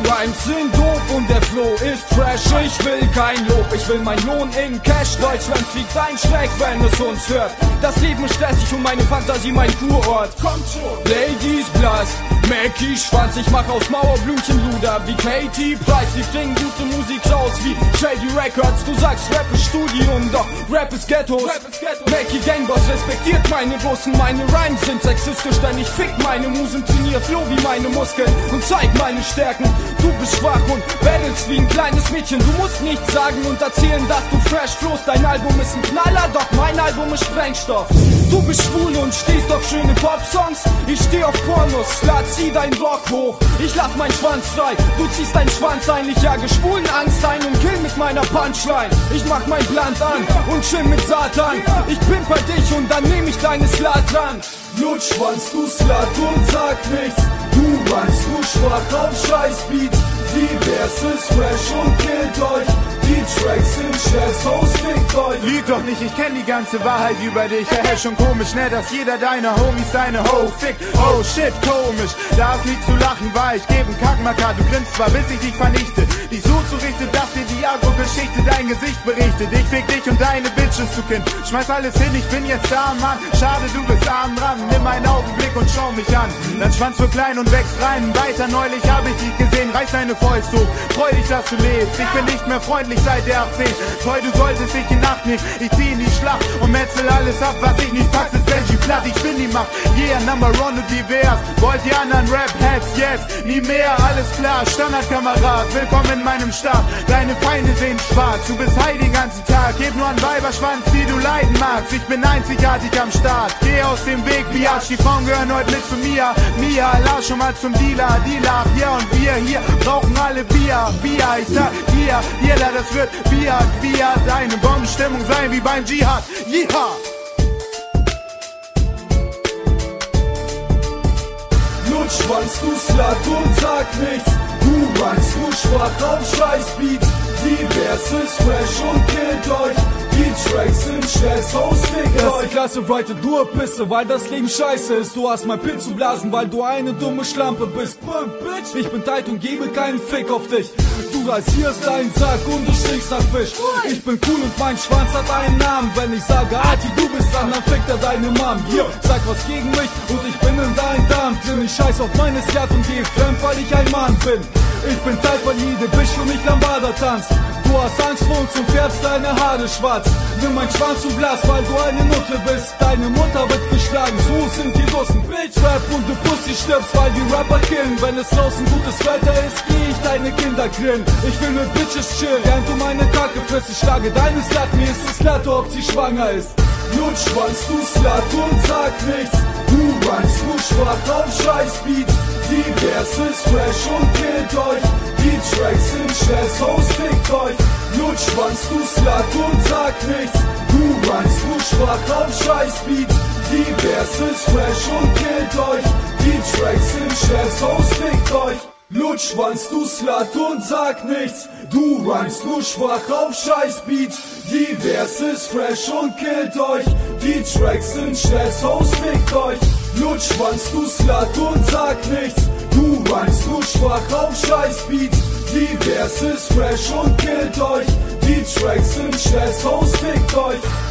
Rhymes sind doof und der Flow ist fresh. Ich will kein Lob, ich will mein Lohn in Cash. Deutschland kriegt ein Schreck, wenn es uns hört. Das Leben ist stressig und meine Fantasie mein Kurort. Kommt schon! Ladies blass, Mackie Schwanz. Ich mach aus Mauerblümchen Luder wie Katy Price. Die bringen gute Musik raus wie Shady Records. Du sagst Rap ist Studium, doch Rap ist Ghettos. Mackie Gangboss respektiert meine Bussen. Meine Rhymes sind sexistisch, denn ich fick meine Musen. Trainier Flow wie meine Muskeln und zeig meine Stärken. Du bist schwach und battlest wie ein kleines Mädchen. Du musst nichts sagen und erzählen, dass du fresh flowst. Dein Album ist ein Knaller, doch mein Album ist Sprengstoff. Du bist schwul und stehst auf schöne Pop-Songs. Ich steh auf Pornos, zieh dein Rock hoch. Ich lass meinen Schwanz frei, du ziehst deinen Schwanz ein. Ich jage Schwulen Angst ein und kill mit meiner Punchline. Ich mach mein Blunt an und chill mit Satan. Ich pimper dich und dann nehm ich deine Slat dran. Lutschwanz, du Slat und sag nichts. Du rhymes, du schwach auf Scheißbeats. Divers ist fresh und killt euch. Die Tracks sind Chefs, Host, fickt euch. Lüg doch nicht, ich kenn die ganze Wahrheit über dich. Schon komisch, ne, dass jeder deiner Homies deine Ho fickt. Oh shit, komisch, da ist nicht zu lachen, weil ich geb 'n Kackmarker. Du grinst zwar, bis ich dich vernichte. Dich so zurichte, dass dir die Agro-Geschichte dein Gesicht berichtet. Ich fick dich und deine Bitches, du Kind. Schmeiß alles hin, ich bin jetzt da, Mann. Schade, du bist arm dran. Nimm einen Augenblick und schau mich an. Dein Schwanz wird klein und wächst rein. Weiter neulich hab ich dich gesehen. Reiß deine Fäuste hoch. Freu dich, dass du lebst. Ich bin nicht mehr freundlich seit der 18. Treu, du solltest dich in Acht nehmen. Ich zieh in die Schlacht und metzel alles ab, was ich nicht pack, ist Benji platt. Ich bin die Macht, yeah, Number One und divers. Wollt die anderen Rap-Heads jetzt nie mehr, alles klar, Standardkamerad, willkommen in meinem Staat. Deine Feinde sehen schwarz, du bist high den ganzen Tag. Heb nur an Weiberschwanz, die du leiden magst. Ich bin einzigartig am Start, geh aus dem Weg, Biatch. Die Frauen gehören heute mit zu mir. Mia, lass schon mal zum Dealer, ja, und wir hier brauchen alle Bier. Ich sag hier, jeder, das wird Bier. Deine Bombenstimmung sein wie beim Dschihad. Yeeha! Lutschwanz, du Slut und sag nichts. Du rhymes, du schwach auf Scheißbeats. Divers ist fresh und killt euch. Die Tracks sind Stress, Host, fickt euch. Erste Klasse, write du Pisse, weil das Leben scheiße ist. Du hast mein Pill zu blasen, weil du eine dumme Schlampe bist. Bitch, ich bin tight und gebe keinen Fick auf dich. Du rasierst deinen Sack und du stinkst nach Fisch. Ich bin cool und mein Schwanz hat einen Namen. Wenn ich sage, Arti, du bist dran, dann fickt er deine Mom. Hier, sag was gegen mich und ich bin in deinem Darm drin. Ich scheiß auf meine Skat und geh fremd, weil ich ein Mann bin. Ich bin Teil von jede Bitch und ich Lambada tanzt. Du hast Angst vor uns und färbst deine Haare schwarz. Nimm mein Schwanz und blass, weil du eine Nutte bist. Deine Mutter wird geschlagen, so sind die Russen. Bitch, Rap und du Pussy stirbst, weil die Rapper killen. Wenn es draußen gutes Wetter ist, geh ich deine Kinder grillen. Ich will mit Bitches chillen, während du meine Kacke frisst. Ich schlage deine Slut, mir ist es klar, ob sie schwanger ist. Lutschwanz, du Slut und sag nichts. Du rhymes, du schwach auf Scheißbeats. Divers ist fresh und killt euch. Die Tracks sind Stress, Host, fickt euch. Lutschwanz, du Slut und sag nichts. Du rhymes, du schwach auf Scheißbeats. Divers ist fresh und killt euch. Die Tracks sind Stress, Host, fickt euch. Lutschwanz, du Slut und sag nichts. Du rhymes, du schwach auf Scheißbeats. Divers ist fresh und killt euch. Die Tracks sind Stress, Host, fickt euch. Lutschwanz, du Slut und sag nichts. Du rhymes, du schwach auf Scheißbeats. Divers ist fresh und killt euch. Die Tracks sind Stress, Host, fickt euch.